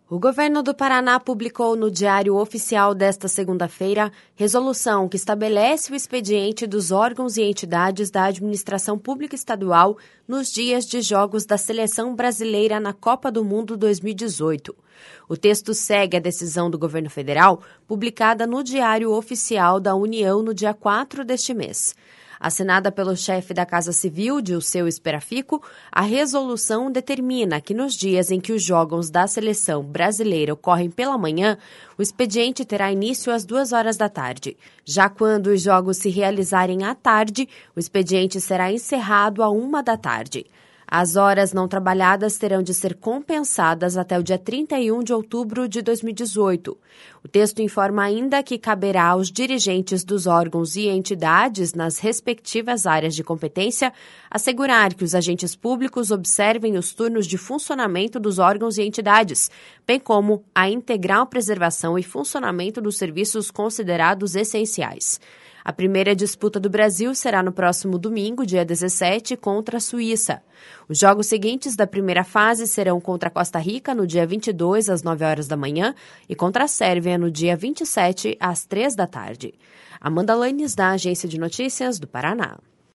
O governo do Paraná publicou no Diário Oficial desta segunda-feira resolução que estabelece o expediente dos órgãos e entidades da administração pública estadual nos dias de jogos da Seleção Brasileira na Copa do Mundo 2018. O texto segue a decisão do governo federal, publicada no Diário Oficial da União no dia 4 deste mês. Assinada pelo chefe da Casa Civil, Dilceu Esperafico, a resolução determina que nos dias em que os jogos da seleção brasileira ocorrem pela manhã, o expediente terá início às 2 horas da tarde. Já quando os jogos se realizarem à tarde, o expediente será encerrado à 1 da tarde. As horas não trabalhadas terão de ser compensadas até o dia 31 de outubro de 2018. O texto informa ainda que caberá aos dirigentes dos órgãos e entidades nas respectivas áreas de competência assegurar que os agentes públicos observem os turnos de funcionamento dos órgãos e entidades, bem como a integral preservação e funcionamento dos serviços considerados essenciais. A primeira disputa do Brasil será no próximo domingo, dia 17, contra a Suíça. Os jogos seguintes da primeira fase serão contra a Costa Rica no dia 22, às 9 horas da manhã, e contra a Sérvia no dia 27, às 3 da tarde. Amanda Lanes, da Agência de Notícias do Paraná.